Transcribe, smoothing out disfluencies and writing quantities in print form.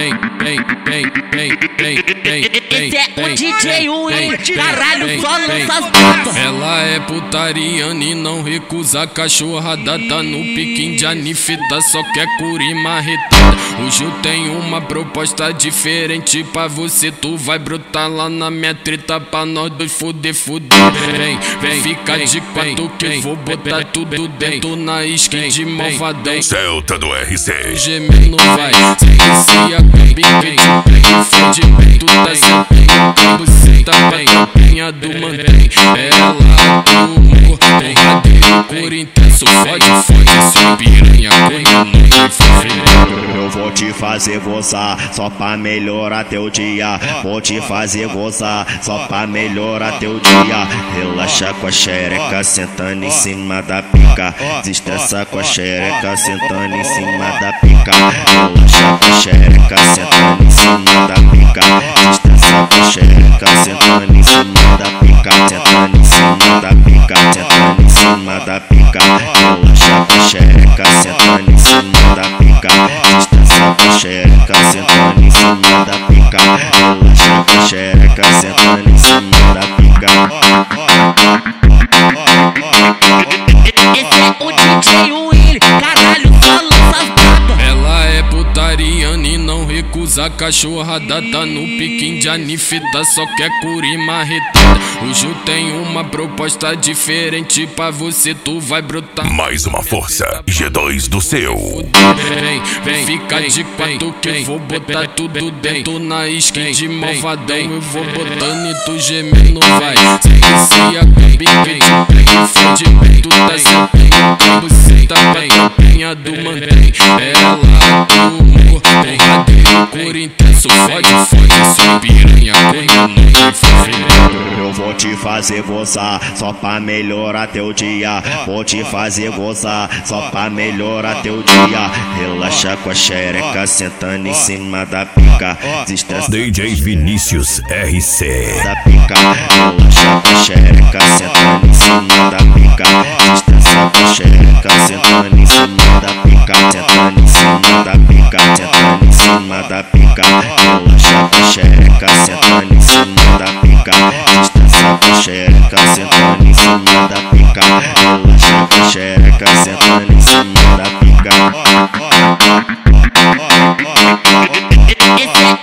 Esse é o DJ Will, caralho, só lança as botas. Ela é putariana e não recusa cachorrada. Tá no piquim de anifeta, só quer curir marretada. Hoje eu tenho uma proposta diferente pra você. Tu vai brotar lá na minha treta pra nós dois foder. Vem, fica de quatro que eu vou botar tudo dentro na skin de malvadão. Celta do RC. Gemendo vai, se inicia com biquete, fode bem. Tu tá sempre você tá bem, campinha do mantém. Ela tomou, porradeiro, cor intenso. Fode, sua piranha, correndo no fevereiro. Eu vou te fazer gozar, só pra melhorar teu dia. Vou te fazer gozar, só pra melhorar teu dia. Relaxa com a xereca, sentando em cima da pica. Desestressa com a xereca, sentando em cima da pica. Relaxa com a xereca, sentando em cima da pica. Desestressa com a xereca, sentando em cima da pica. Sentando em cima da pica, sentando em cima da pica. Relaxa com a xereca, sentando em cima da pica. Desestressa com a xereca, sentando em cima da pica. Relaxa com a xereca, sentando em cima da pica. Esse é o DJ Will, caralho, só lança as botas. Ela é putariana e não recusa cachorrada. Tá no piquim de anifeta, só quer curir marretada. Hoje eu tenho uma proposta diferente pra você. Tu vai brotar Mais uma força, G2 do seu. Vem, fica de quatro que eu vou botar tudo dentro na skin de malvadão. Eu vou botando e tu gemendo vai, se inicia com biquete, fode bem. Tu tá sempre você tá bem, campinha do mantém. Ela tomou, porradeiro, cor intenso. Fode, sua piranha, correndo no fevereiro. Eu vou te fazer gozar, só pra melhorar teu dia. Vou te fazer gozar, só pra melhorar teu dia. Relaxa com a xereca, sentando em cima da pica. Desestressa DJ Vinícius RC. da pica. Relaxa com a xereca, sentando em cima da pica. Desestressa com a xereca, sentando em cima da pica. Sentando em cima da pica, sentando em cima da pica. Relaxa com a xereca, sentando em cima da pica. Desestressa com a xereca, sentando em cima da pica. Relaxa com a xereca, sentando em cima da pica. Esse é